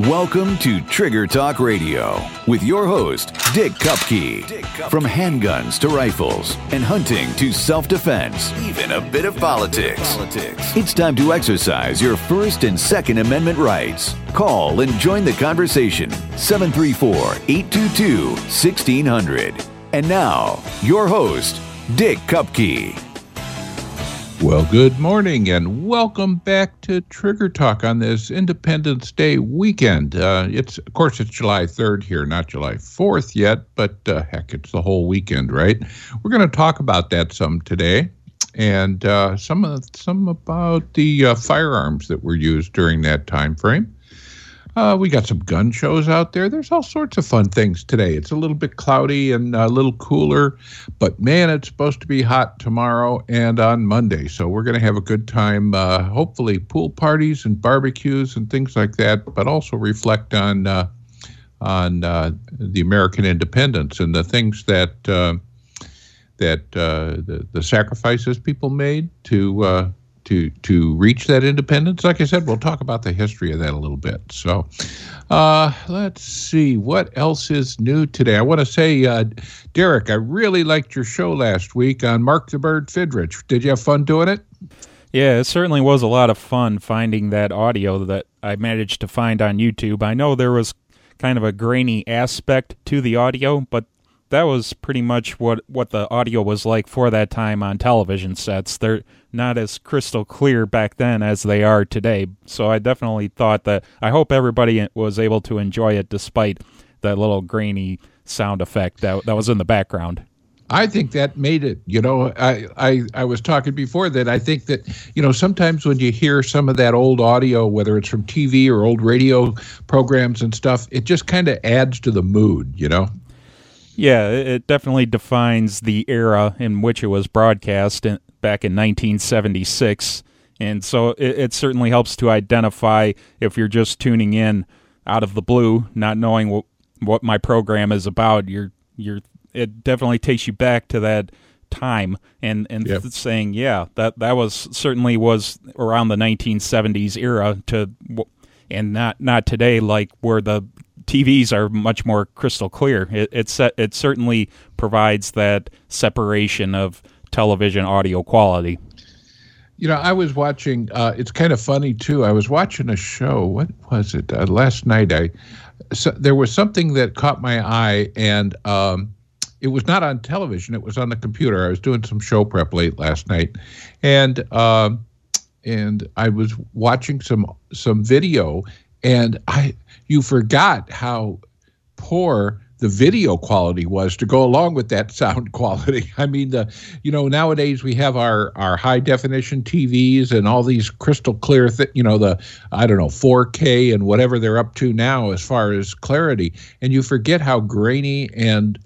Welcome to Trigger Talk Radio with your host, Dick Kupke. From handguns to rifles and hunting to self-defense, even a bit of politics. It's time to exercise your First and Second Amendment rights. Call and join the conversation. 734-822-1600. And now, your host, Dick Kupke. Well, good morning and welcome back to Trigger Talk on this Independence Day weekend. It's July 3rd here, not July 4th yet, but heck, it's the whole weekend, right? We're going to talk about that some today, and some about the firearms that were used during that time frame. We got some gun shows out there. There's all sorts of fun things today. It's a little bit cloudy and a little cooler, but man, it's supposed to be hot tomorrow and on Monday. So we're going to have a good time, hopefully pool parties and barbecues and things like that, but also reflect on the American independence and the things that the sacrifices people made to reach that independence. Like I said, we'll talk about the history of that a little bit. So let's see what else is new today. I want to say, Derek, I really liked your show last week on Mark the Bird Fidrich. Did you have fun doing it? Yeah, it certainly was a lot of fun finding that audio that I managed to find on YouTube. I know there was kind of a grainy aspect to the audio, but that was pretty much what the audio was like for that time on television sets. They're not as crystal clear back then as they are today. So I definitely thought that I hope everybody was able to enjoy it despite that little grainy sound effect that was in the background. I think that made it, I was talking before that I think that, sometimes when you hear some of that old audio, whether it's from TV or old radio programs and stuff, it just kind of adds to the mood, Yeah, it definitely defines the era in which it was broadcast back in 1976, and so it certainly helps to identify if you're just tuning in out of the blue, not knowing what my program is about. It definitely takes you back to that time and yep. Saying, yeah, that was certainly was around the 1970s era and not today, like where the TVs are much more crystal clear. It certainly provides that separation of television audio quality. I was watching, it's kind of funny too, I was watching a show, what was it, last night, there was something that caught my eye, and it was not on television, it was on the computer. I was doing some show prep late last night, and I was watching some video, and you forgot how poor the video quality was to go along with that sound quality. I mean, nowadays we have our high definition TVs and all these crystal clear, 4K and whatever they're up to now as far as clarity. And you forget how grainy and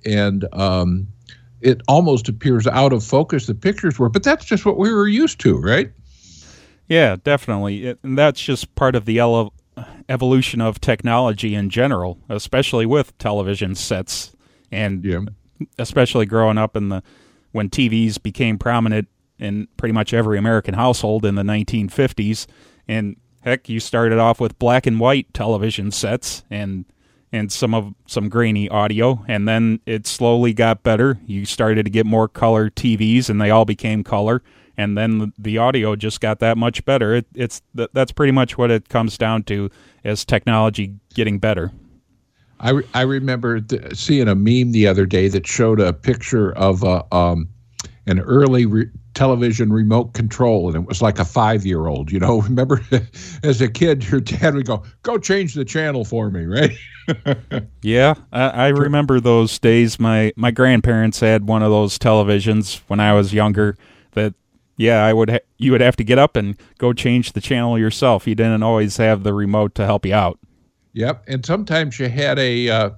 it almost appears out of focus the pictures were. But that's just what we were used to, right? Yeah, definitely. And that's just part of the evolution of technology in general, especially with television sets, and especially growing up when TVs became prominent in pretty much every American household in the 1950s. And heck, you started off with black and white television sets and some grainy audio, and then it slowly got better. You started to get more color TVs, and they all became color. And then the audio just got that much better. That's pretty much what it comes down to, as technology getting better. I remember seeing a meme the other day that showed a picture of an early television remote control, and it was like a 5-year-old. Remember, as a kid, your dad would go change the channel for me, right? Yeah, I remember those days. My grandparents had one of those televisions when I was younger. Yeah, you would have to get up and go change the channel yourself. You didn't always have the remote to help you out. Yep, and sometimes you had the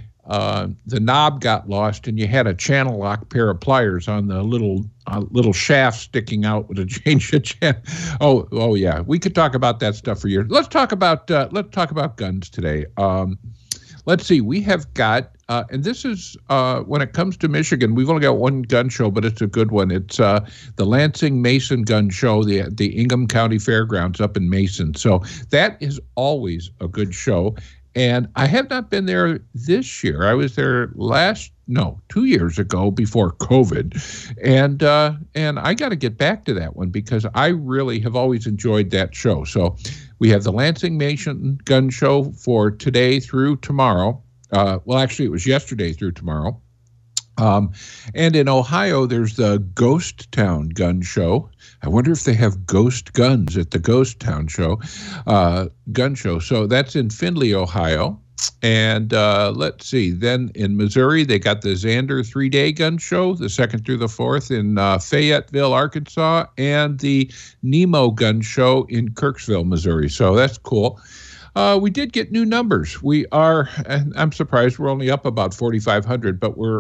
knob got lost, and you had a channel lock pair of pliers on the little shaft sticking out to change the channel. Oh yeah, we could talk about that stuff for years. Let's talk about guns today. Let's see, we have got and this is when it comes to Michigan, we've only got one gun show, but it's a good one. It's the Lansing Mason Gun Show, the Ingham County Fairgrounds up in Mason. So that is always a good show. And I have not been there this year. I was there 2 years ago before COVID. And I got to get back to that one because I really have always enjoyed that show. So we have the Lansing Mason Gun Show for today through tomorrow. Well, actually, it was yesterday through tomorrow. And in Ohio, there's the Ghost Town Gun Show. I wonder if they have ghost guns at the Ghost Town gun show. So that's in Findlay, Ohio. And let's see. Then in Missouri, they got the Xander 3-day gun show, the 2nd through the 4th in Fayetteville, Arkansas, and the Nemo gun show in Kirksville, Missouri. So that's cool. We did get new numbers. We are, and I'm surprised we're only up about 4,500, but we're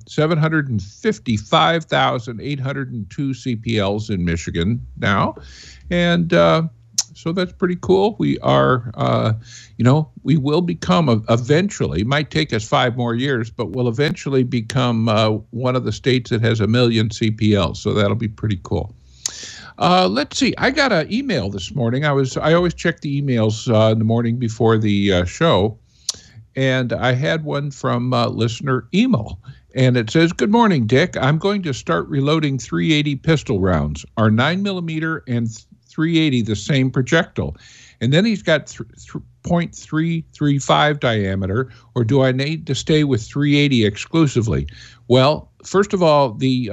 755,802 CPLs in Michigan now. And so that's pretty cool. We are, we will become eventually, might take us 5 more years, but we'll eventually become one of the states that has 1 million CPLs. So that'll be pretty cool. Let's see. I got an email this morning. I always check the emails in the morning before the show, and I had one from listener Emil, and it says, "Good morning, Dick. I'm going to start reloading 380 pistol rounds. Are 9mm and 380 the same projectile?" And then he's got 0.335 diameter, or do I need to stay with 380 exclusively? Well, first of all, the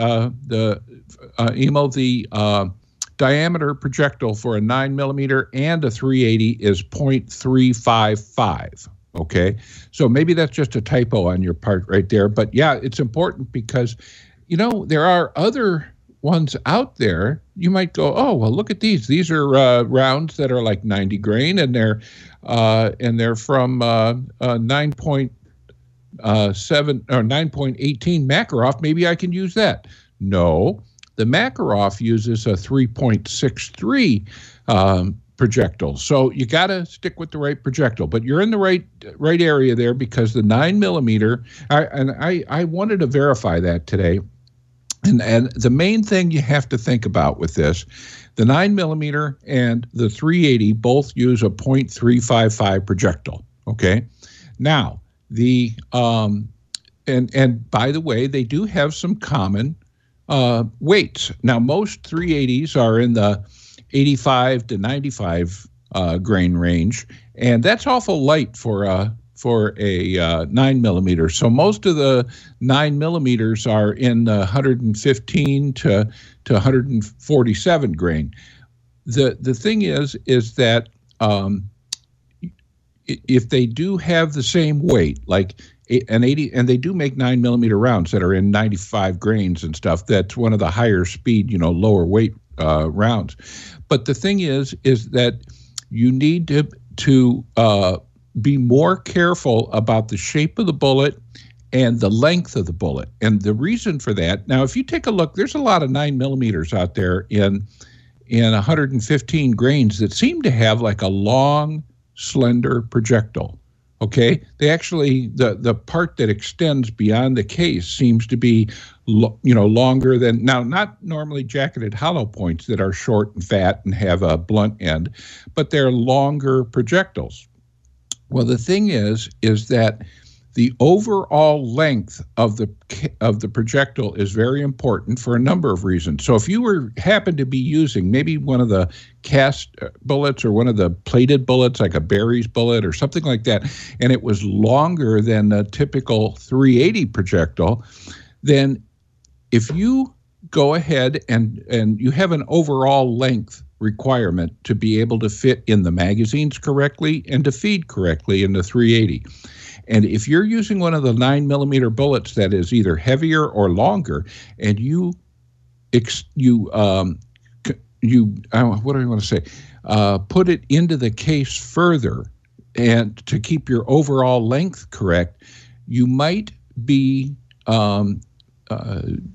diameter projectile for a 9mm and a 380 is 0.355. Okay, so maybe that's just a typo on your part right there. But yeah, it's important because, there are other ones out there. You might go, oh, well, look at these. These are rounds that are like 90 grain, and they're from 9.7 or 9.18 Makarov. Maybe I can use that. No. The Makarov uses a 3.63 projectile. So you got to stick with the right projectile. But you're in the right area there because the 9mm, I wanted to verify that today. And the main thing you have to think about with this, the 9mm and the 380 both use a 0.355 projectile. Okay? Now, and by the way, they do have some common weights. Now, most 380s are in the 85 to 95 grain range, and that's awful light for a 9mm. So most of the 9mm are in the 115 to 147 grain. The thing is that if they do have the same weight, like an 80, and they do make 9mm rounds that are in 95 grains and stuff. That's one of the higher speed, lower weight rounds. But the thing is that you need to be more careful about the shape of the bullet and the length of the bullet. And the reason for that, now, if you take a look, there's a lot of 9mm out there in 115 grains that seem to have like a long, slender projectile. Okay, they actually, the part that extends beyond the case seems to be, longer than, now, not normally jacketed hollow points that are short and fat and have a blunt end, but they're longer projectiles. Well, the thing is that the overall length of the projectile is very important for a number of reasons. So if you happen to be using maybe one of the cast bullets or one of the plated bullets, like a Barry's bullet or something like that, and it was longer than a typical 380 projectile, then if you go ahead and you have an overall length requirement to be able to fit in the magazines correctly and to feed correctly in the 380. And if you're using one of the 9mm bullets that is either heavier or longer, and what do I want to say? Put it into the case further, and to keep your overall length correct, you might be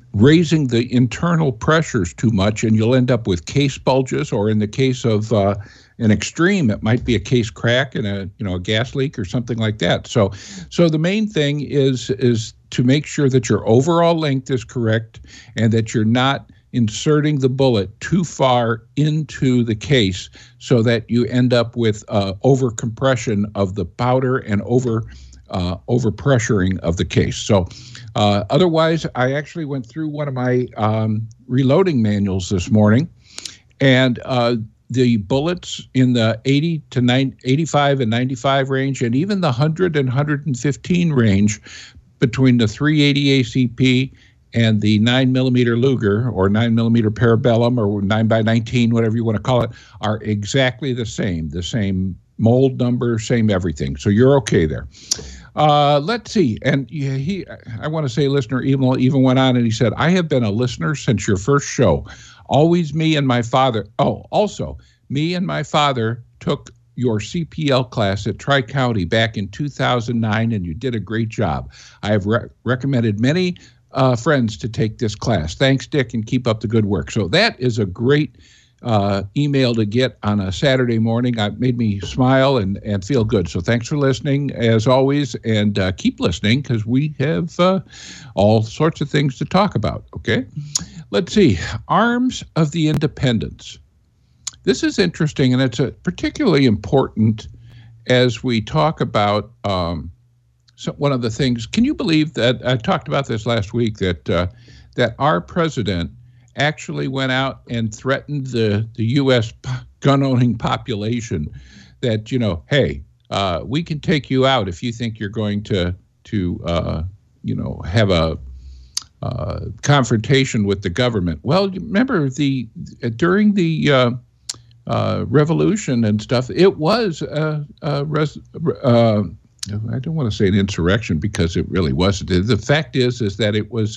raising the internal pressures too much, and you'll end up with case bulges, or in the case of an extreme, it might be a case crack and a gas leak or something like that. So the main thing is to make sure that your overall length is correct and that you're not inserting the bullet too far into the case so that you end up with over compression of the powder and over pressuring of the case. So otherwise, I actually went through one of my reloading manuals this morning, and the bullets in the 85 and 95 range, and even the 100 and 115 range between the 380 ACP and the 9mm Luger, or 9mm Parabellum, or 9x19, whatever you want to call it, are exactly the same mold number, same everything. So you're okay there. Let's see. And I want to say, listener even went on and he said, I have been a listener since your first show. Always me and my father. Oh, also, me and my father took your CPL class at Tri-County back in 2009, and you did a great job. I have recommended many friends to take this class. Thanks, Dick, and keep up the good work. So that is a great email to get on a Saturday morning. It made me smile and feel good. So thanks for listening, as always, and keep listening, because we have all sorts of things to talk about, okay? Let's see. Arms of the Independents. This is interesting, and it's particularly important as we talk about one of the things. Can you believe that I talked about this last week, that our president actually went out and threatened the U.S. gun-owning population that, hey, we can take you out if you think you're going to have a confrontation with the government. Well, remember during the revolution and stuff, it was I don't want to say an insurrection, because it really wasn't. The fact is that it was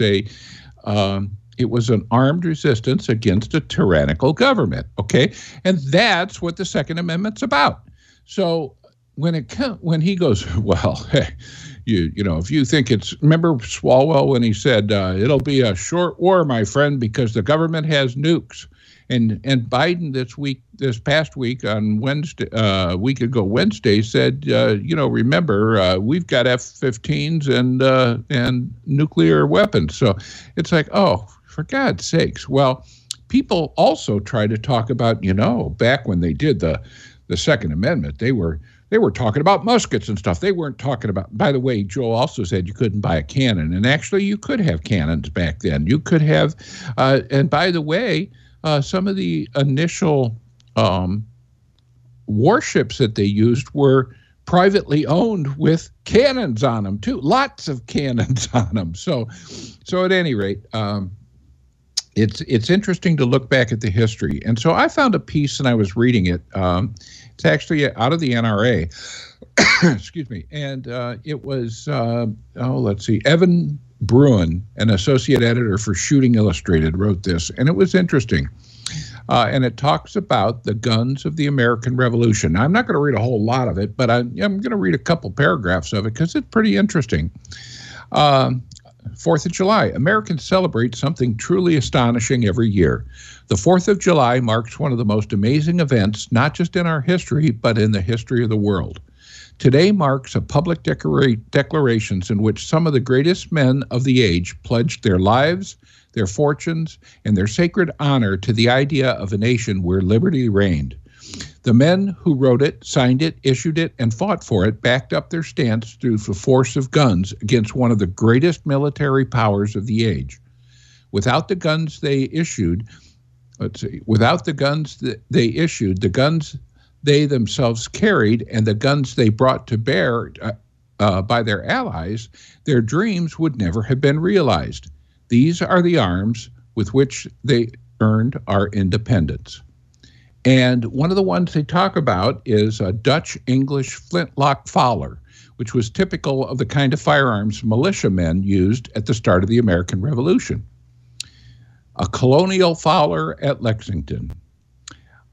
an armed resistance against a tyrannical government, okay? And that's what the Second Amendment's about. So when he goes, well, hey, if you think remember Swalwell when he said, it'll be a short war, my friend, because the government has nukes. And Biden this past week on Wednesday, Wednesday, said, remember, we've got F-15s and nuclear weapons. So it's like, oh, for God's sakes. Well, people also try to talk about, back when they did the Second Amendment, they were talking about muskets and stuff. They weren't talking about, by the way, Joe also said you couldn't buy a cannon. And actually, you could have cannons back then. You could have, and by the way, some of the initial warships that they used were privately owned with cannons on them, too. Lots of cannons on them. So at any rate, it's interesting to look back at the history. And so I found a piece, and I was reading it. It's actually out of the NRA. Excuse me. And it was, let's see, Evan Bruin, an associate editor for Shooting Illustrated, wrote this, and it was interesting. And it talks about the guns of the American Revolution. Now, I'm not going to read a whole lot of it, but I'm going to read a couple paragraphs of it because it's pretty interesting. 4th of July. Americans celebrate something truly astonishing every year. The 4th of July marks one of the most amazing events, not just in our history, but in the history of the world. Today marks a public declarations in which some of the greatest men of the age pledged their lives, their fortunes, and their sacred honor to the idea of a nation where liberty reigned. The men who wrote it, signed it, issued it, and fought for it backed up their stance through the force of guns against one of the greatest military powers of the age. Without the guns they issued, the guns they themselves carried, and the guns they brought to bear by their allies, their dreams would never have been realized. These are the arms with which they earned our independence. And one of the ones they talk about is a Dutch-English flintlock Fowler, which was typical of the kind of firearms militiamen used at the start of the American Revolution. A Colonial Fowler at Lexington.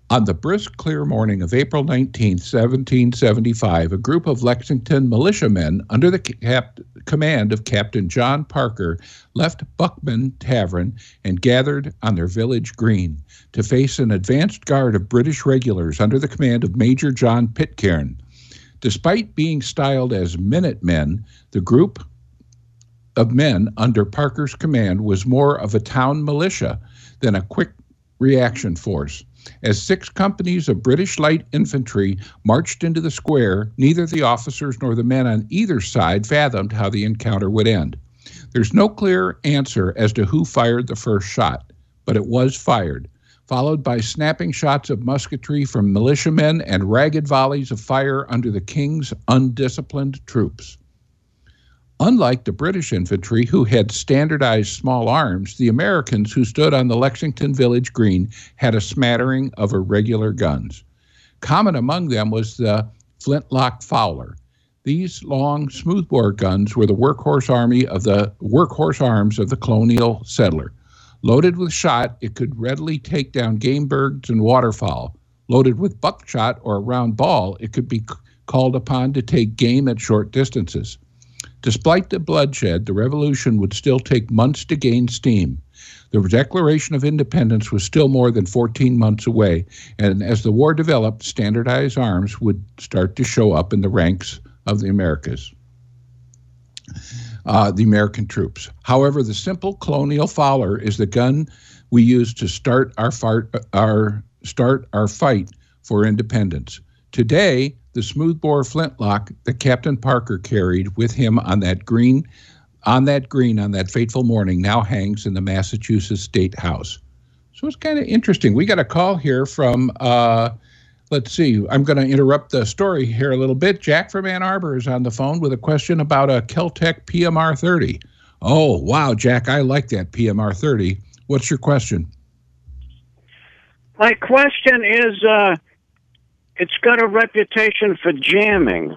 On the brisk, clear morning of April 19, 1775, a group of Lexington militiamen under the command of Captain John Parker left Buckman Tavern and gathered on their village green to face an advanced guard of British regulars under the command of Major John Pitcairn. Despite being styled as Minutemen, the group of men under Parker's command was more of a town militia than a quick reaction force. As 6 companies of British light infantry marched into the square, neither the officers nor the men on either side fathomed how the encounter would end. There's no clear answer as to who fired the first shot, but it was fired, followed by snapping shots of musketry from militiamen and ragged volleys of fire under the King's undisciplined troops. Unlike the British infantry, who had standardized small arms, the Americans who stood on the Lexington Village Green had a smattering of irregular guns. Common among them was the flintlock Fowler. These long, smoothbore guns were the workhorse arms of the colonial settler. Loaded with shot, it could readily take down game birds and waterfowl. Loaded with buckshot or a round ball, it could be called upon to take game at short distances. Despite the bloodshed, the revolution would still take months to gain steam. The Declaration of Independence was still more than 14 months away, and as the war developed, standardized arms would start to show up in the ranks of the Americas, the American troops. However, the simple colonial Fowler is the gun we use to start our fight for independence. Today, the smoothbore flintlock that Captain Parker carried with him on that fateful morning now hangs in the Massachusetts State House. So it's kind of interesting. We got a call here from, let's see, I'm going to interrupt the story here a little bit. Jack from Ann Arbor is on the phone with a question about a Kel-Tec PMR 30. Oh, wow, Jack, I like that PMR 30. What's your question? My question is, it's got a reputation for jamming.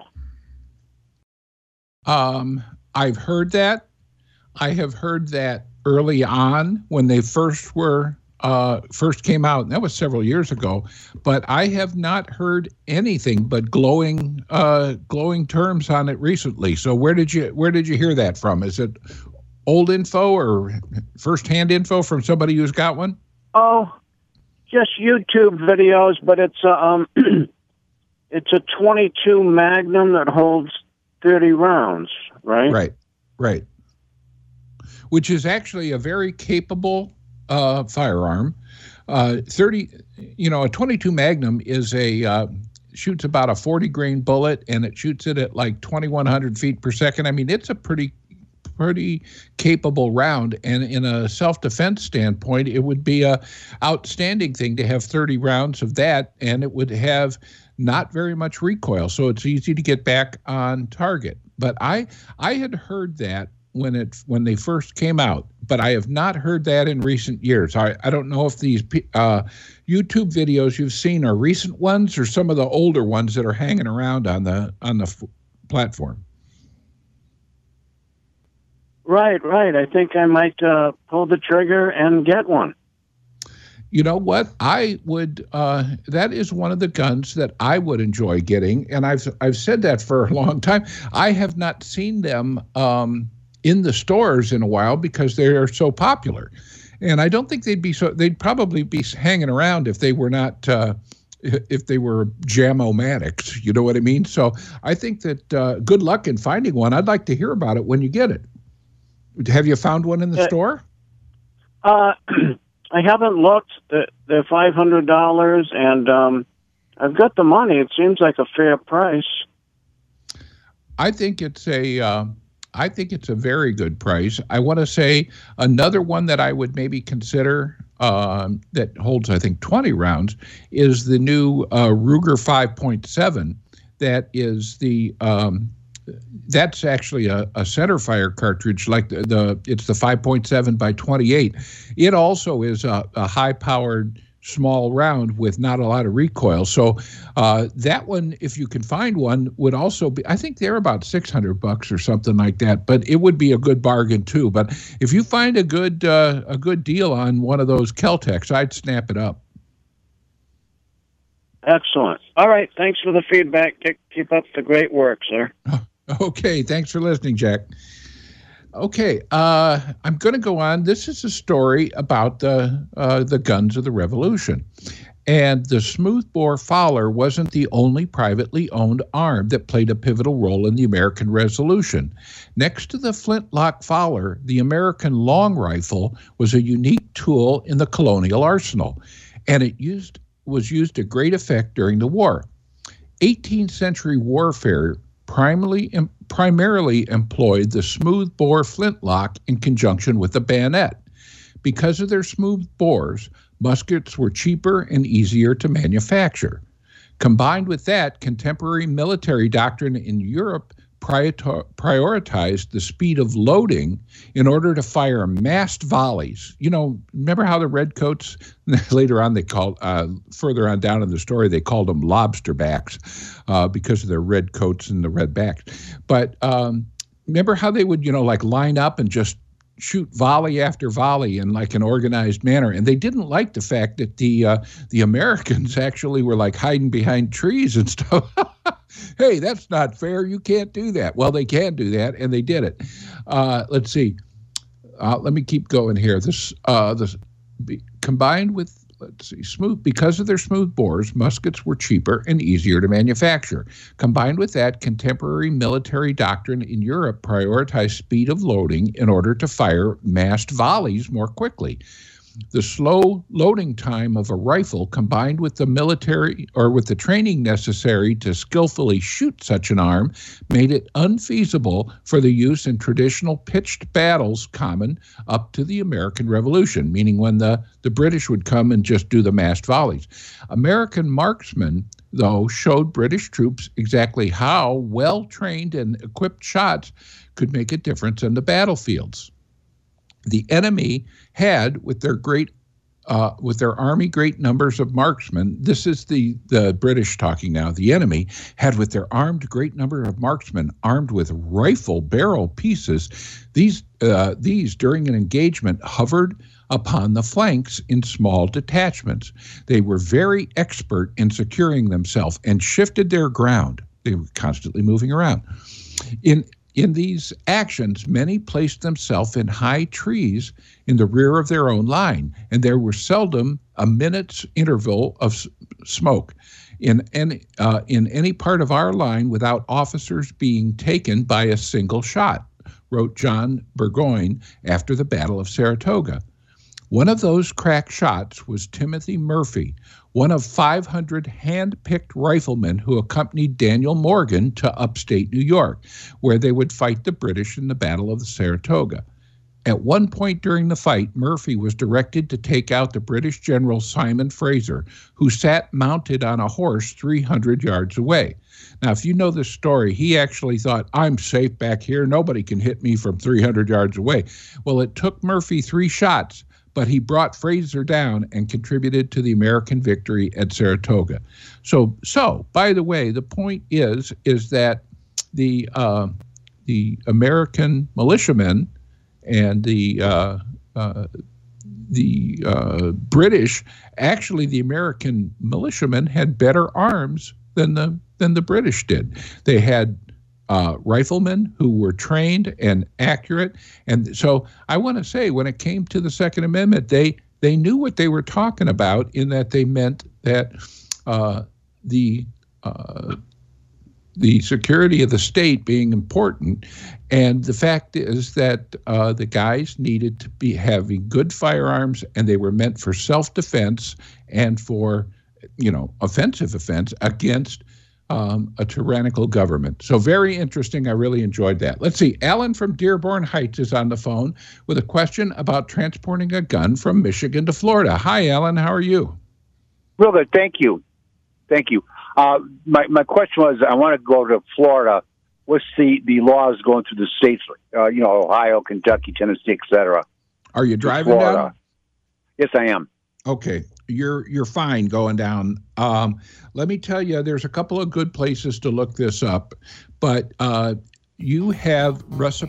I've heard that. I have heard that early on when they first came out, and that was several years ago. But I have not heard anything but glowing terms on it recently. So where did you hear that from? Is it old info or first-hand info from somebody who's got one? Oh, just YouTube videos, but it's it's a 22 Magnum that holds 30 rounds, right? Right. Which is actually a very capable firearm. A 22 Magnum is shoots about a 40 grain bullet, and it shoots it at like 2,100 feet per second. I mean, it's a pretty capable round, and in a self-defense standpoint, it would be a outstanding thing to have 30 rounds of that, and it would have not very much recoil, so it's easy to get back on target. But I had heard that when they first came out, but I have not heard that in recent years. I don't know if these YouTube videos you've seen are recent ones or some of the older ones that are hanging around on the platform. Right. I think I might pull the trigger and get one. You know what? I would. That is one of the guns that I would enjoy getting, and I've said that for a long time. I have not seen them in the stores in a while because they are so popular, and I don't think they'd probably be hanging around if they were not. If they were jam-o-matics, you know what I mean? So I think that good luck in finding one. I'd like to hear about it when you get it. Have you found one in the store? I haven't looked. They're $500, and I've got the money. It seems like a fair price. I think it's a very good price. I want to say another one that I would maybe consider that holds, I think, 20 rounds is the new Ruger 5.7. That is that's actually a centerfire cartridge, like it's the 5.7 by 28. It also is a high-powered small round with not a lot of recoil. So that one, if you can find one, would also be, I think they're about $600 or something like that, but it would be a good bargain too. But if you find a good deal on one of those Kel-Tecs, I'd snap it up. Excellent. All right. Thanks for the feedback. Keep up the great work, sir. Okay. Thanks for listening, Jack. Okay. I'm going to go on. This is a story about the guns of the Revolution. And the smoothbore Fowler wasn't the only privately owned arm that played a pivotal role in the American Revolution. Next to the flintlock Fowler, the American long rifle was a unique tool in the colonial arsenal, and it was used to great effect during the war. 18th century warfare primarily employed the smoothbore flintlock in conjunction with the bayonet. Because of their smooth bores, muskets were cheaper and easier to manufacture. Combined with that, contemporary military doctrine in Europe prioritized the speed of loading in order to fire massed volleys. You know, remember how the redcoats, later on they called, further on down in the story, they called them lobster backs because of their red coats and the red backs. But remember how they would, like line up and just shoot volley after volley in like an organized manner. And they didn't like the fact that the Americans actually were like hiding behind trees and stuff. Hey, that's not fair. You can't do that. Well, they can do that, and they did it. Let's see. Let me keep going here. This combined with, because of their smooth bores, muskets were cheaper and easier to manufacture. Combined with that, contemporary military doctrine in Europe prioritized speed of loading in order to fire massed volleys more quickly. The slow loading time of a rifle, combined with the military or with the training necessary to skillfully shoot such an arm, made it unfeasible for the use in traditional pitched battles common up to the American Revolution, meaning when the British would come and just do the massed volleys. American marksmen, though, showed British troops exactly how well-trained and equipped shots could make a difference on the battlefields. The enemy had, with their army, great numbers of marksmen. This is the British talking now. The enemy had, with their armed, great number of marksmen armed with rifle barrel pieces. These during an engagement hovered upon the flanks in small detachments. They were very expert in securing themselves and shifted their ground. They were constantly moving around. In these actions, many placed themselves in high trees in the rear of their own line, and there was seldom a minute's interval of smoke in any part of our line without officers being taken by a single shot, wrote John Burgoyne after the Battle of Saratoga. One of those crack shots was Timothy Murphy, one of 500 hand-picked riflemen who accompanied Daniel Morgan to upstate New York, where they would fight the British in the Battle of Saratoga. At one point during the fight, Murphy was directed to take out the British General Simon Fraser, who sat mounted on a horse 300 yards away. Now, if you know this story, he actually thought, I'm safe back here. Nobody can hit me from 300 yards away. Well, it took Murphy 3 shots, but he brought Fraser down and contributed to the American victory at Saratoga. So by the way, the point is that the American militiamen and the British, actually the American militiamen had better arms than the British did. They had riflemen who were trained and accurate. And so I want to say, when it came to the Second Amendment, they knew what they were talking about, in that they meant that the security of the state being important. And the fact is that the guys needed to be having good firearms, and they were meant for self-defense and for, offensive offense against a tyrannical government. So very interesting. I really enjoyed that. Let's see. Alan from Dearborn Heights is on the phone with a question about transporting a gun from Michigan to Florida. Hi, Alan. How are you? Real good. Thank you. My question was, I want to go to Florida. What's the laws going through the states, Ohio, Kentucky, Tennessee, et cetera? Are you driving down? Yes, I am. Okay. You're fine going down. Let me tell you, there's a couple of good places to look this up, but you have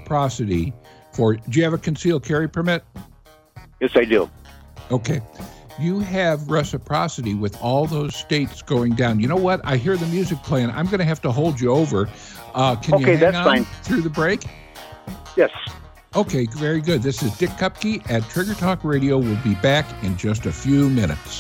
reciprocity do you have a concealed carry permit? Yes, I do. Okay. you have reciprocity with all those states going down. You know what? I hear the music playing. I'm going to have to hold you over. Can you hang on through the break? Yes. Okay, very good. This is Dick Kupke at Trigger Talk Radio. We'll be back in just a few minutes.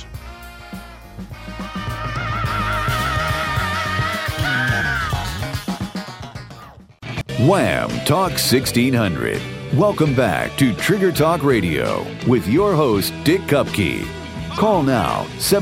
Wham! Talk 1600. Welcome back to Trigger Talk Radio with your host, Dick Kupke. Call now,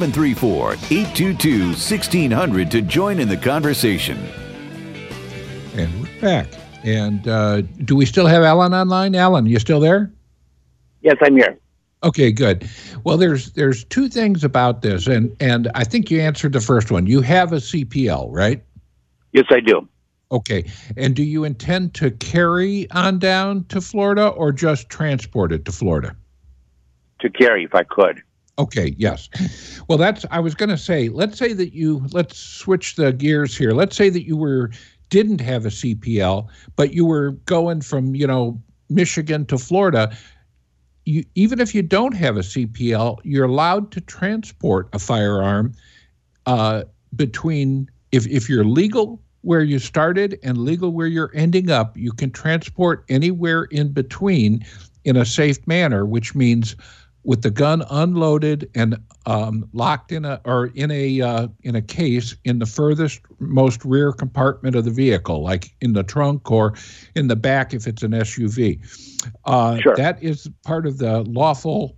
734-822-1600 to join in the conversation. And we're back. And do we still have Alan online? Alan, you still there? Yes, I'm here. Okay, good. Well, there's two things about this, and I think you answered the first one. You have a CPL, right? Yes, I do. Okay. And do you intend to carry on down to Florida or just transport it to Florida? To carry, if I could. Okay, yes. Well, I was going to say, let's switch the gears here. Let's say that you didn't have a CPL, but you were going from, Michigan to Florida. Even if you don't have a CPL, you're allowed to transport a firearm between, if you're legal where you started and legal where you're ending up, you can transport anywhere in between in a safe manner, which means with the gun unloaded and locked in a case in the furthest most rear compartment of the vehicle, like in the trunk or in the back if it's an SUV. Sure. That is part of the lawful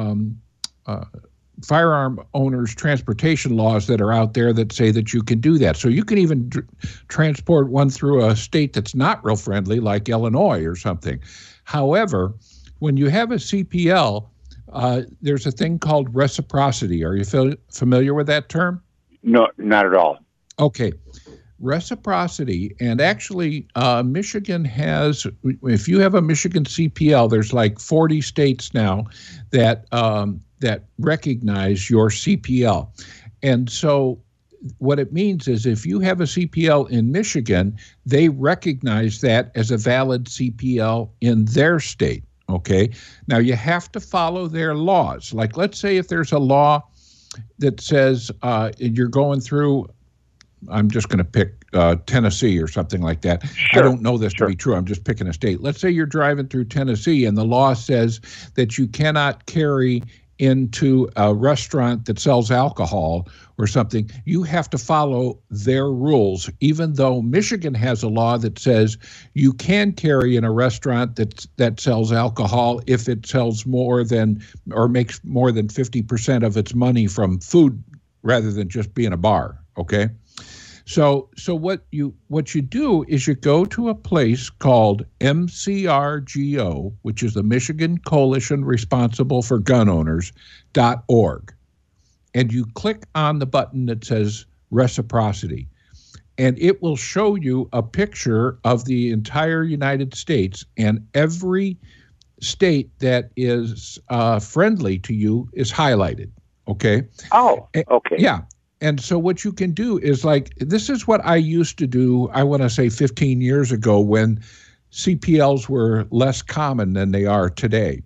firearm owners' transportation laws that are out there that say that you can do that. So you can even transport one through a state that's not real friendly, like Illinois or something. However, when you have a CPL, there's a thing called reciprocity. Are you familiar with that term? No, not at all. Okay. Reciprocity, and actually Michigan has, if you have a Michigan CPL, there's like 40 states now that recognize your CPL. And so what it means is if you have a CPL in Michigan, they recognize that as a valid CPL in their state. Okay. Now you have to follow their laws. Like, let's say if there's a law that says you're going through, I'm just going to pick Tennessee or something like that. Sure. I don't know this to be true. I'm just picking a state. Let's say you're driving through Tennessee and the law says that you cannot carry into a restaurant that sells alcohol or something. You have to follow their rules, even though Michigan has a law that says you can carry in a restaurant that sells alcohol if it sells more than or makes more than 50% of its money from food rather than just being a bar. Okay. So what you do is you go to a place called MCRGO, which is the Michigan Coalition Responsible for Gun Owners.org, and you click on the button that says reciprocity, and it will show you a picture of the entire United States, and every state that is friendly to you is highlighted. Okay. Oh, okay. Yeah. And so what you can do is this is what I used to do, I want to say 15 years ago when CPLs were less common than they are today.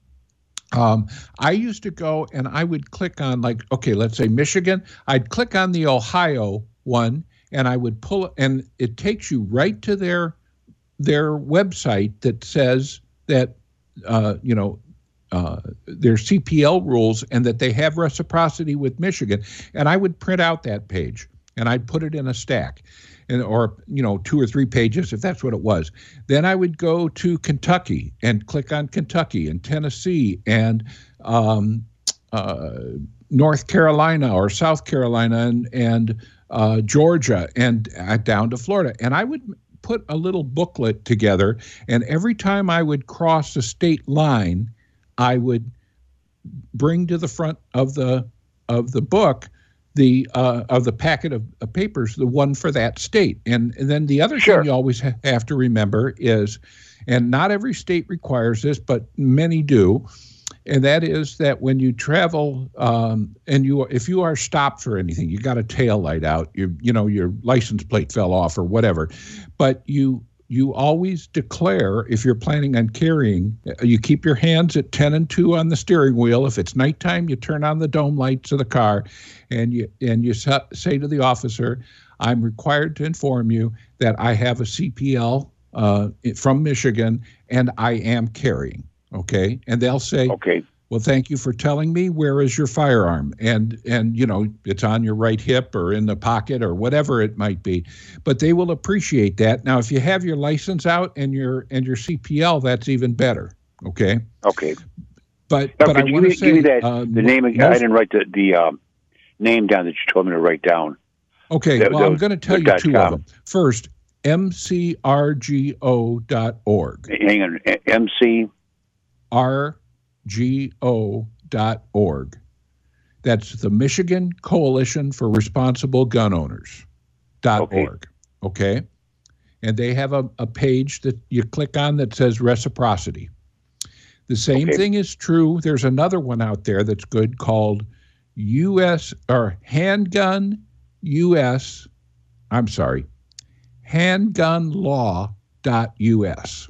I used to go and I would click on let's say Michigan. I'd click on the Ohio one and I would pull it, and it takes you right to their website that says that, their CPL rules and that they have reciprocity with Michigan. And I would print out that page and I'd put it in a stack or 2 or 3 pages if that's what it was. Then I would go to Kentucky and click on Kentucky and Tennessee and North Carolina or South Carolina and Georgia and down to Florida. And I would put a little booklet together, and every time I would cross the state line, I would bring to the front of the book of the packet of papers, the one for that state. And then the other thing you always have to remember is, and not every state requires this, but many do, and that is that when you travel if you are stopped for anything, you got a tail light out, your license plate fell off or whatever, but you you always declare, if you're planning on carrying, you keep your hands at 10 and 2 on the steering wheel. If it's nighttime, you turn on the dome lights of the car, and you say to the officer, I'm required to inform you that I have a CPL from Michigan, and I am carrying, okay? And they'll say, okay, well, thank you for telling me. Where is your firearm? And it's on your right hip or in the pocket or whatever it might be. But they will appreciate that. Now, if you have your license out and your CPL, that's even better. Okay. Okay. But now, I want to say give me that, the name. I didn't write the name down that you told me to write down. Okay. I'm going to tell you two of them. First, mcrgo.org. Hang on. mcrgo.org. That's the Michigan Coalition for Responsible Gun Owners. .org. Okay. And they have a page that you click on that says reciprocity. The same thing is true. There's another one out there that's good called handgunlaw.us.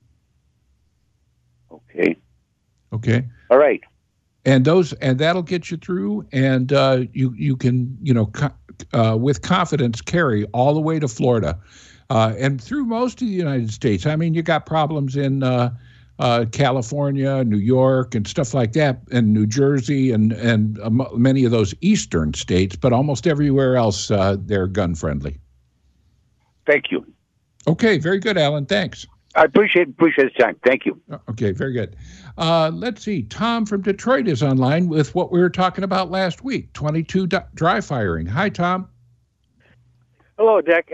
Okay. All right. And that'll get you through, and you can with confidence carry all the way to Florida, and through most of the United States. I mean, you got problems in California, New York, and stuff like that, and New Jersey, and many of those eastern states, but almost everywhere else they're gun friendly. Thank you. Okay, very good, Alan. Thanks. I appreciate the time. Thank you. Okay, very good. Let's see. Tom from Detroit is online with what we were talking about last week, 22 dry firing. Hi, Tom. Hello, Dick.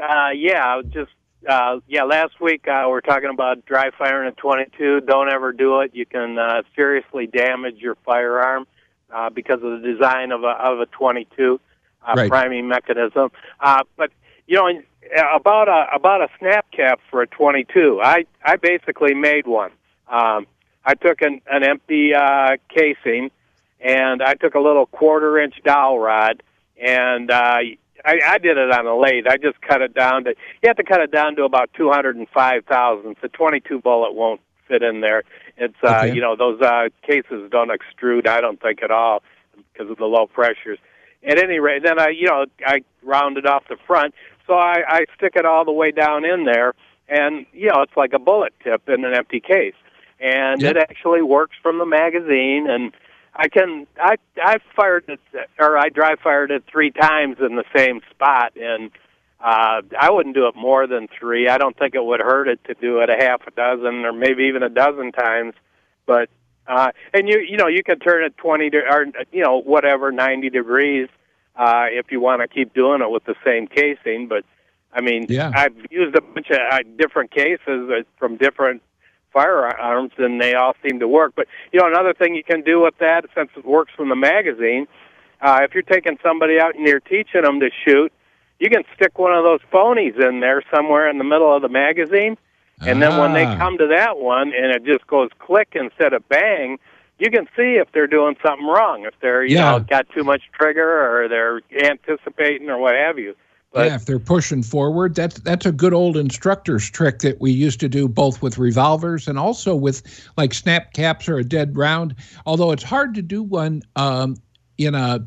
Last week we were talking about dry firing at 22. Don't ever do it. You can seriously damage your firearm because of the design of a 22 priming mechanism. But about a snap cap for a 22. I basically made one. I took an empty casing, and I took a little 1/4-inch dowel rod, and I did it on a lathe. I just cut it down to. You have to cut it down to about 205 thousandths. The 22 bullet won't fit in there. It's those cases don't extrude. I don't think at all because of the low pressures. At any rate, then I rounded off the front. So I stick it all the way down in there, and, it's like a bullet tip in an empty case. And It actually works from the magazine, and I fired it, or I dry fired it 3 times in the same spot, and I wouldn't do it more than 3. I don't think it would hurt it to do it a half a dozen or maybe even a dozen times. But, and you can turn it 20 or 90 degrees. If you want to keep doing it with the same casing. But, I mean, I've used a bunch of different cases from different firearms, and they all seem to work. But, another thing you can do with that, since it works from the magazine, if you're taking somebody out and you're teaching them to shoot, you can stick one of those phonies in there somewhere in the middle of the magazine, and then when they come to that one and it just goes click instead of bang, you can see if they're doing something wrong, if they're got too much trigger or they're anticipating or what have you. But, if they're pushing forward, that's a good old instructor's trick that we used to do both with revolvers and also with like snap caps or a dead round. Although it's hard to do one in a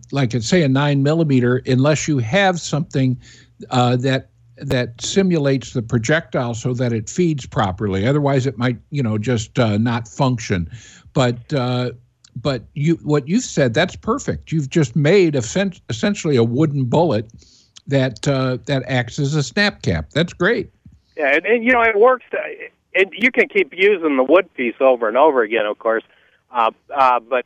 9mm unless you have something that simulates the projectile so that it feeds properly. Otherwise, it might just not function. But what you said, that's perfect. You've just made essentially a wooden bullet that acts as a snap cap. That's great. Yeah, and it works. And you can keep using the wood piece over and over again, of course. But I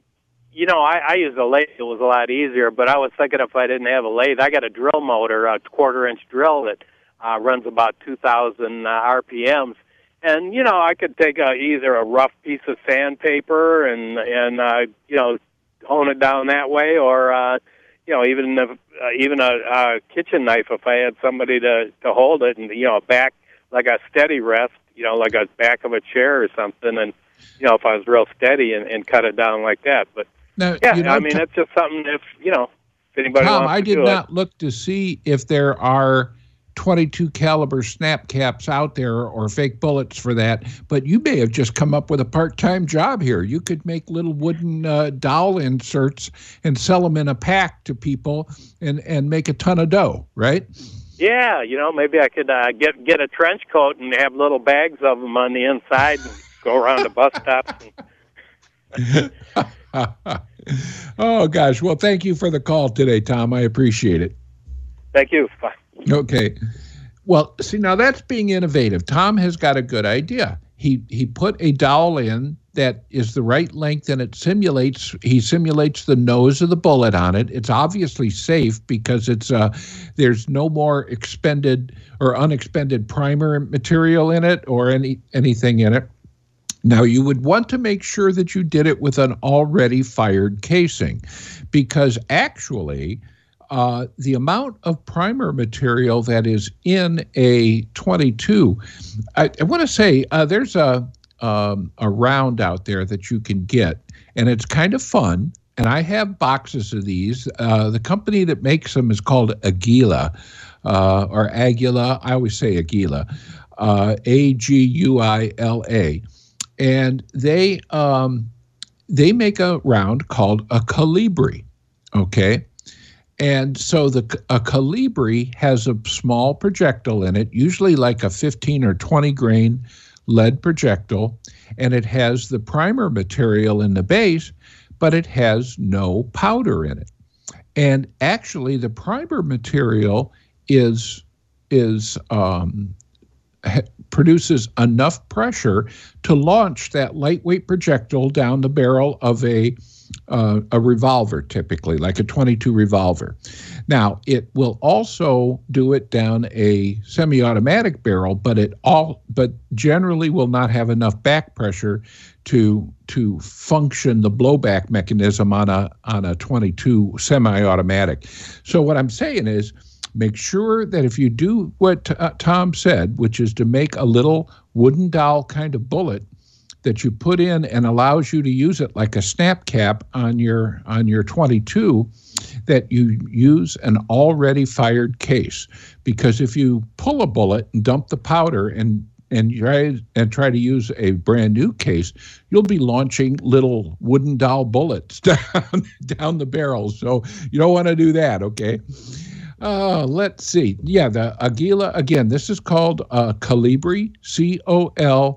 used a lathe. It was a lot easier. But I was thinking if I didn't have a lathe, I got a drill motor, a 1/4-inch drill that runs about 2,000 RPMs. And, I could take either a rough piece of sandpaper and hone it down that way, or, even a kitchen knife if I had somebody to hold it and, back like a steady rest, like a back of a chair or something. And, if I was real steady and cut it down like that. But, now, it's just something if anybody Tom, wants I to do did not look to see if there are .22 caliber snap caps out there or fake bullets for that, but you may have just come up with a part-time job here. You could make little wooden dowel inserts and sell them in a pack to people and make a ton of dough, right? Yeah, maybe I could get a trench coat and have little bags of them on the inside and go around the bus stops. Oh, gosh. Well, thank you for the call today, Tom. I appreciate it. Thank you. Bye. Okay. Well, see, now that's being innovative. Tom has got a good idea. He put a dowel in that is the right length, and he simulates the nose of the bullet on it. It's obviously safe because there's no more expended or unexpended primer material in it or anything in it. Now, you would want to make sure that you did it with an already fired casing, because actually the amount of primer material that is in a .22, I want to say there's a round out there that you can get, and it's kind of fun. And I have boxes of these. The company that makes them is called Aguila, or Aguila. I always say Aguila, Aguila. And they make a round called a Colibri, okay? And so a Colibri has a small projectile in it, usually like a 15 or 20 grain lead projectile, and it has the primer material in the base, but it has no powder in it. And actually, the primer material produces enough pressure to launch that lightweight projectile down the barrel of a revolver, typically, like a .22 revolver. Now, it will also do it down a semi-automatic barrel, but generally will not have enough back pressure to function the blowback mechanism on a .22 semi-automatic. So what I'm saying is, make sure that if you do what Tom said, which is to make a little wooden dowel kind of bullet that you put in and allows you to use it like a snap cap on your .22, that you use an already fired case. Because if you pull a bullet and dump the powder and try to use a brand new case, you'll be launching little wooden dowel bullets down the barrel. So you don't want to do that, okay? Let's see. Yeah, the Aguila, again, this is called Colibri, Colibri,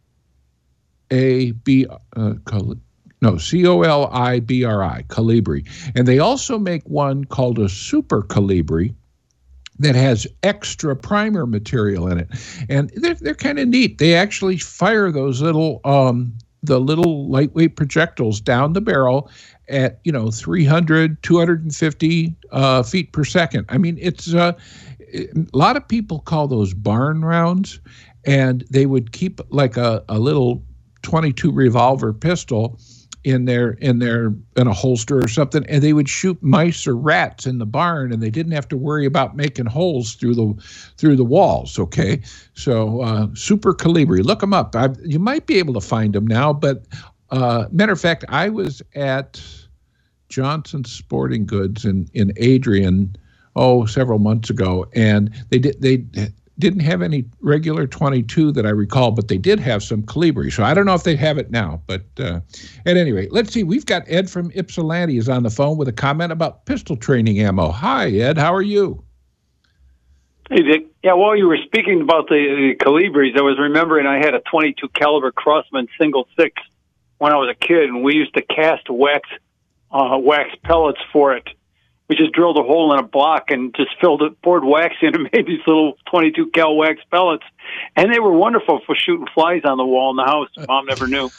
Colibri. And they also make one called a Super Colibri that has extra primer material in it. And they're kind of neat. They actually fire those little lightweight projectiles down the barrel at 300, 250 feet per second. I mean, it's a lot of people call those barn rounds, and they would keep like a little .22 revolver pistol in a holster or something, and they would shoot mice or rats in the barn, and they didn't have to worry about making holes through the walls. Okay, so Super Colibri, look them up. You might be able to find them now, but matter of fact, I was at Johnson's Sporting Goods in Adrian several months ago, and they didn't have any regular .22 that I recall, but they did have some Colibri. So I don't know if they have it now, but at any rate, let's see. We've got Ed from Ypsilanti is on the phone with a comment about pistol training ammo. Hi, Ed. How are you? Hey, Dick. Yeah, while you were speaking about the Colibris, I was remembering I had a .22 caliber Crossman single 6 when I was a kid, and we used to cast wax pellets for it. We just drilled a hole in a block and just poured wax in and made these little .22 cal wax pellets. And they were wonderful for shooting flies on the wall in the house. Mom never knew,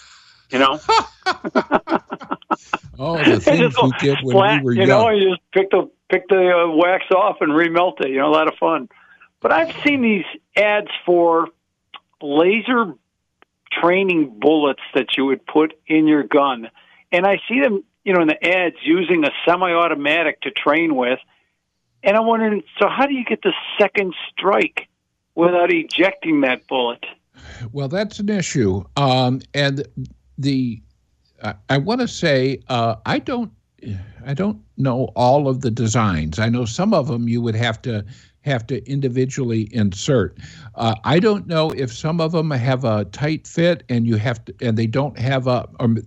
the things we did when we were young. You just pick the wax off and remelt it. A lot of fun. But I've seen these ads for laser training bullets that you would put in your gun. And I see them, in the ads using a semi-automatic to train with. And I'm wondering, so how do you get the second strike without ejecting that bullet? Well, that's an issue. And I want to say, I don't know all of the designs. I know some of them you would have to individually insert. I don't know if some of them have a tight fit and they don't have a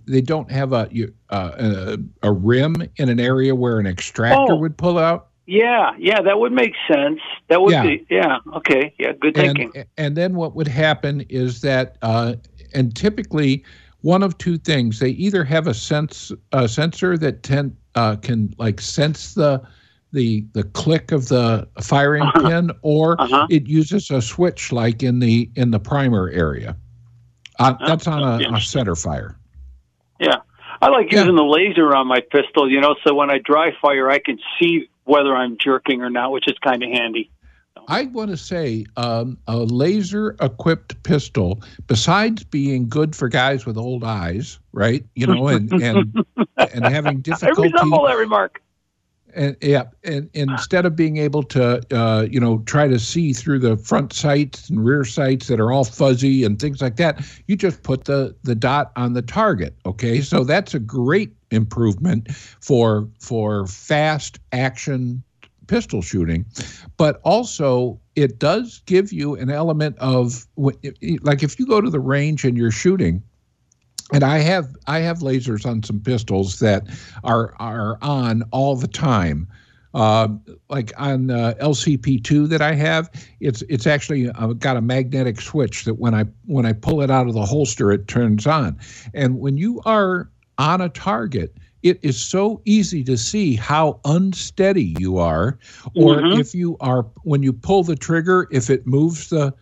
rim in an area where an extractor would pull out. Yeah, that would make sense. That would be, okay, good thinking. And then what would happen is that, and typically one of two things: they either have a sensor that can like sense the click of the firing pin, or it uses a switch like in the primer area. That's on a center fire. Yeah, I like using the laser on my pistol. So when I dry fire, I can see whether I'm jerking or not, which is kind of handy. I want to say a laser-equipped pistol, besides being good for guys with old eyes, right? And having difficulty. I resemble that remark. And instead of being able to, try to see through the front sights and rear sights that are all fuzzy and things like that, you just put the dot on the target. Okay, so that's a great improvement for fast action pistol shooting, but also it does give you an element of, like, if you go to the range and you're shooting. And I have lasers on some pistols that are on all the time. Like on LCP2 that I have, it's actually got a magnetic switch that when I pull it out of the holster, it turns on. And when you are on a target, it is so easy to see how unsteady you are, or if you are, when you pull the trigger, if it moves the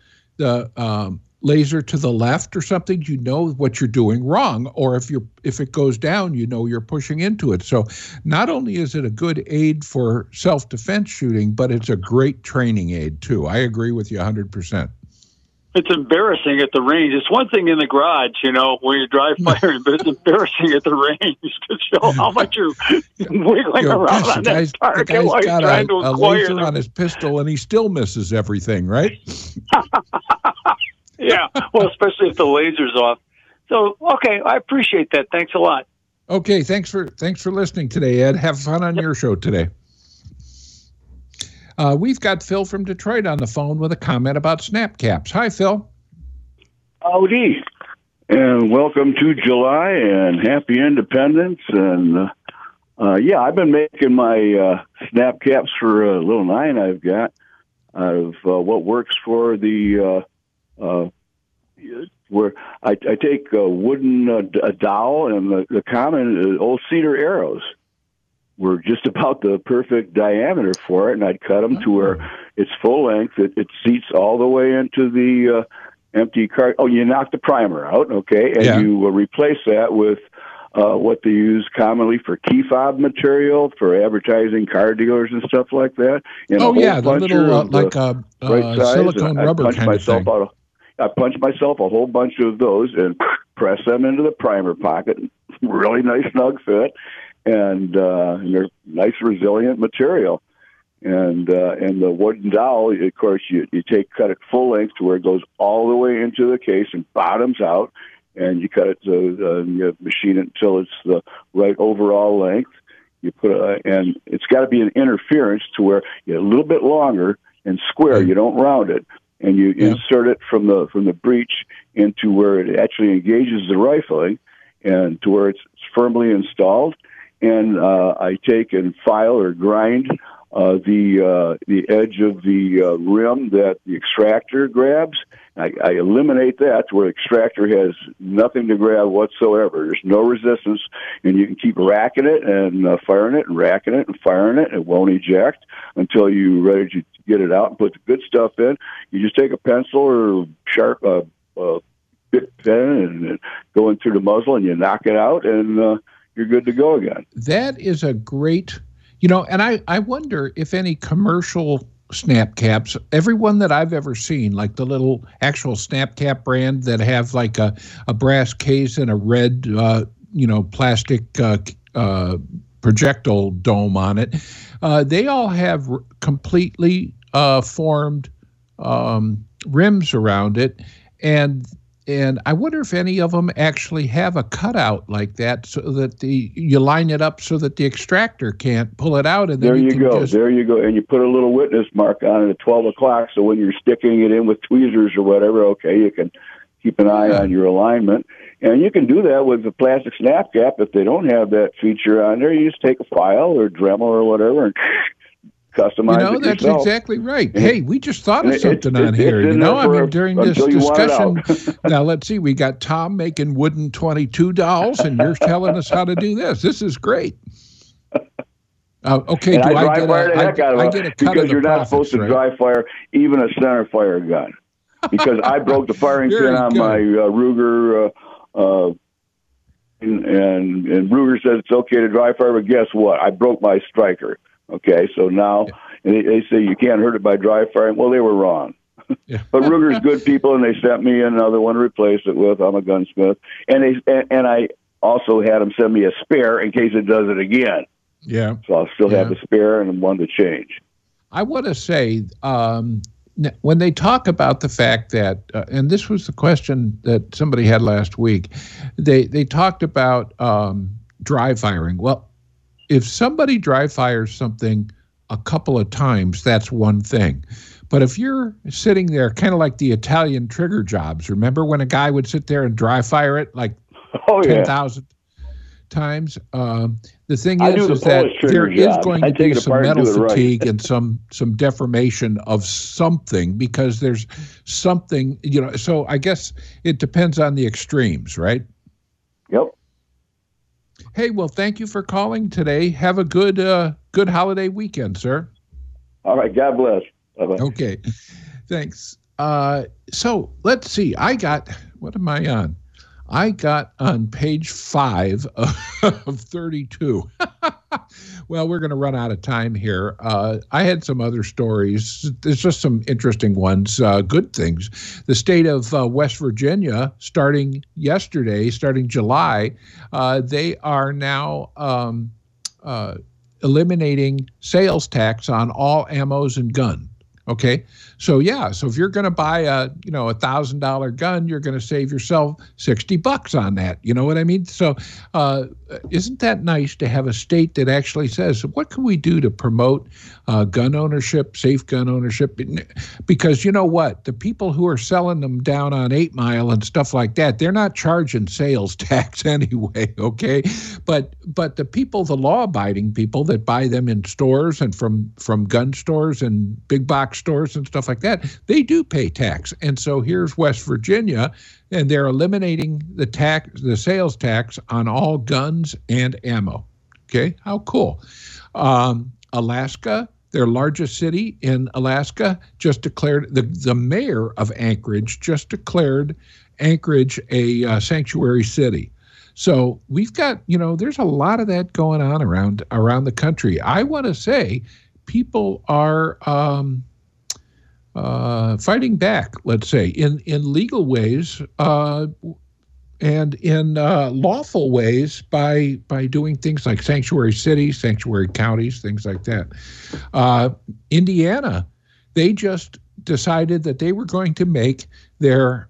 laser to the left or something, you know what you're doing wrong, or if it goes down, you know you're pushing into it. So not only is it a good aid for self-defense shooting, but it's a great training aid too. I agree with you 100%. It's embarrassing at the range. It's one thing in the garage, when you're dry firing, but it's embarrassing at the range to show how much you're wiggling around on that target while you're trying to acquire laser on his pistol, and he still misses everything, right? Yeah, well, especially if the laser's off. So, okay, I appreciate that. Thanks a lot. Okay, thanks for listening today, Ed. Have fun on your show today. We've got Phil from Detroit on the phone with a comment about snap caps. Hi, Phil. Howdy, and welcome to July, and happy Independence. And I've been making my snap caps for a little 9 I've got out of what works for the where I take a wooden dowel and the common old cedar arrows. Were just about the perfect diameter for it, and I'd cut them to where it's full length. It seats all the way into the empty card. Oh, you knock the primer out, okay, and you replace that with what they use commonly for key fob material for advertising car dealers and stuff like that. And the little like a silicone rubber kind of thing. I punched myself a whole bunch of those and press them into the primer pocket. Really nice snug fit. And they're nice, resilient material. And the wooden dowel, of course, you cut it full length to where it goes all the way into the case and bottoms out, and you cut it you machine it until it's the right overall length. You put and it's got to be an interference to where you get a little bit longer and square. You don't round it, and you insert it from the breech into where it actually engages the rifling, and to where it's firmly installed. And I take and file or grind the edge of the rim that the extractor grabs. I eliminate that to where the extractor has nothing to grab whatsoever. There's no resistance, and you can keep racking it and firing it and racking it and firing it. It won't eject until you're ready to get it out and put the good stuff in. You just take a pencil or sharp bit pen and go in through the muzzle, and you knock it out, and you're good to go again. That is a great, and I wonder if any commercial snap caps, everyone that I've ever seen, like the little actual snap cap brand that have like a brass case and a red, plastic projectile dome on it, they all have completely formed rims around it. And I wonder if any of them actually have a cutout like that, so that you line it up so that the extractor can't pull it out. And then there you go. And you put a little witness mark on it at 12 o'clock, so when you're sticking it in with tweezers or whatever, okay, you can keep an eye on your alignment. And you can do that with the plastic snap cap. If they don't have that feature on there, you just take a file or Dremel or whatever and customize it that's yourself. Exactly right. Hey, we just thought of something on here. During this discussion, now let's see, we got Tom making wooden 22 dolls, and you're telling us how to do this. This is great. Okay, and do I get a cut because you're not profits, supposed to dry fire even a center fire gun. Because I broke the firing pin on my Ruger, and Ruger says it's okay to dry fire, but guess what? I broke my striker. Okay, so now they say you can't hurt it by dry firing. Well, they were wrong. Yeah. But Ruger's good people, and they sent me another one to replace it with. I'm a gunsmith, and I also had them send me a spare in case it does it again. Yeah. So I'll still have the spare and one to change. I want to say, when they talk about the fact that, and this was the question that somebody had last week, they talked about dry firing. Well, if somebody dry fires something a couple of times, that's one thing. But if you're sitting there, kind of like the Italian trigger jobs, remember when a guy would sit there and dry fire it like 10,000 times? The thing is that there is going to be some metal fatigue and some deformation of something, because there's something, so I guess it depends on the extremes, right? Yep. Hey, well, thank you for calling today. Have a good holiday weekend, sir. All right. God bless. Bye-bye. Okay. Thanks. So let's see. What am I on? I got on page 5 of 32. Well, we're going to run out of time here. I had some other stories. There's just some interesting ones, good things. The state of West Virginia, starting July, they are now eliminating sales tax on all ammos and guns. Okay. So if you're going to buy a $1,000 gun, you're going to save yourself $60 on that. You know what I mean? So isn't that nice to have a state that actually says, what can we do to promote gun ownership, safe gun ownership? Because you know what? The people who are selling them down on 8 Mile and stuff like that, they're not charging sales tax anyway. Okay. But the people, the law-abiding people that buy them in stores and from gun stores and big box stores and stuff like that, they do pay tax. And so here's West Virginia, and they're eliminating the sales tax on all guns and ammo. Okay, how cool. Alaska, their largest city in Alaska, just declared, the mayor of Anchorage just declared Anchorage a sanctuary city. So we've got, there's a lot of that going on around the country. I want to say people are fighting back, let's say, in legal ways and in lawful ways by doing things like sanctuary cities, sanctuary counties, things like that. Indiana, they just decided that they were going to make their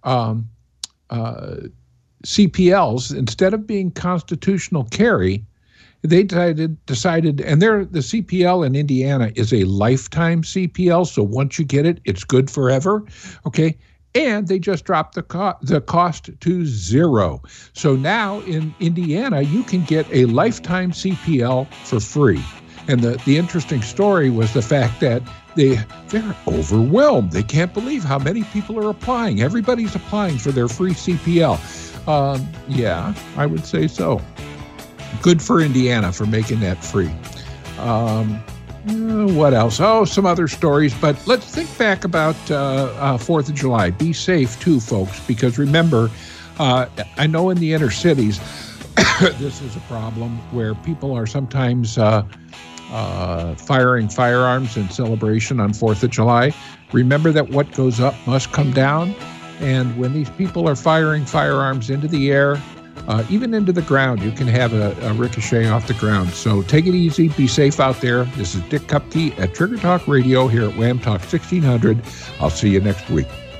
CPLs, instead of being constitutional carry, they decided, and the CPL in Indiana is a lifetime CPL, so once you get it, it's good forever, okay? And they just dropped the cost to zero. So now in Indiana, you can get a lifetime CPL for free. And the interesting story was the fact that they're overwhelmed. They can't believe how many people are applying. Everybody's applying for their free CPL. Yeah, I would say so. Good for Indiana for making that free. What else? Oh, some other stories, but let's think back about 4th of July. Be safe too, folks, because remember, I know in the inner cities, this is a problem where people are sometimes firing firearms in celebration on 4th of July. Remember that what goes up must come down, and when these people are firing firearms into the air, even into the ground, you can have a ricochet off the ground. So take it easy. Be safe out there. This is Dick Kupke at Trigger Talk Radio here at Wham Talk 1600. I'll see you next week.